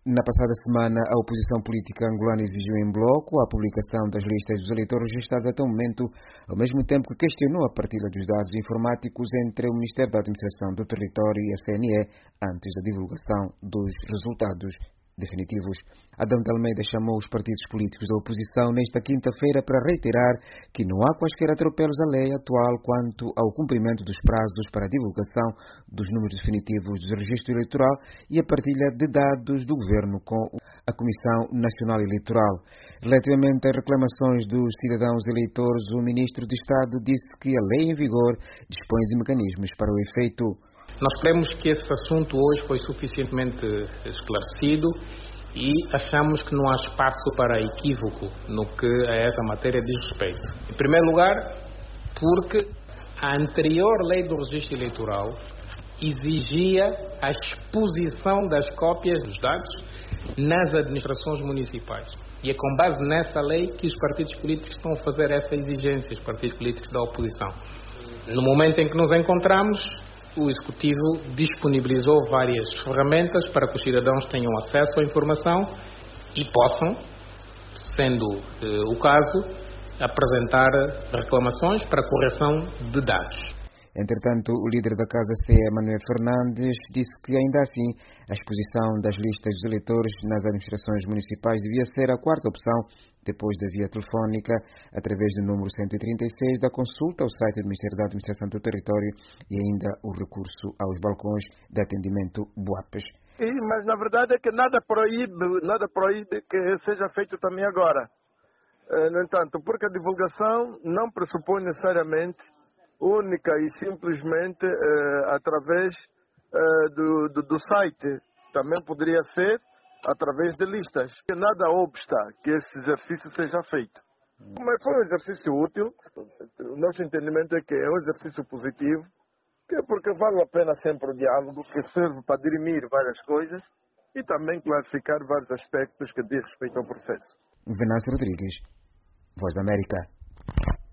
Na passada semana, a oposição política angolana exigiu em bloco a publicação das listas dos eleitores registrados até o momento, ao mesmo tempo que questionou a partilha dos dados informáticos entre o Ministério da Administração do Território e a CNE antes da divulgação dos resultados definitivos. Adão de Almeida chamou os partidos políticos da oposição nesta quinta-feira para reiterar que não há quaisquer atropelos à lei atual quanto ao cumprimento dos prazos para a divulgação dos números definitivos do registro eleitoral e a partilha de dados do governo com a Comissão Nacional Eleitoral. Relativamente às reclamações dos cidadãos eleitores, o ministro de Estado disse que a lei em vigor dispõe de mecanismos para o efeito. Nós cremos que esse assunto hoje foi suficientemente esclarecido e achamos que não há espaço para equívoco no que a essa matéria diz respeito. Em primeiro lugar, porque a anterior lei do registro eleitoral exigia a exposição das cópias dos dados nas administrações municipais. E é com base nessa lei que os partidos políticos estão a fazer essa exigência, os partidos políticos da oposição. No momento em que nos encontramos, o Executivo disponibilizou várias ferramentas para que os cidadãos tenham acesso à informação e possam, sendo o caso, apresentar reclamações para correção de dados. Entretanto, o líder da Casa CE, Manuel Fernandes, disse que ainda assim a exposição das listas dos eleitores nas administrações municipais devia ser a quarta opção, depois da via telefónica, através do número 136 da consulta ao site do Ministério da Administração do Território e ainda o recurso aos balcões de atendimento BUAPES. Mas na verdade é que nada proíbe que seja feito também agora. No entanto, porque a divulgação não pressupõe necessariamente única e simplesmente através do site. Também poderia ser através de listas. Nada obsta que esse exercício seja feito. Mas foi um exercício útil. O nosso entendimento é que é um exercício positivo, porque vale a pena sempre o diálogo, que serve para dirimir várias coisas e também clarificar vários aspectos que diz respeito ao processo. Venâncio Rodrigues, Voz da América.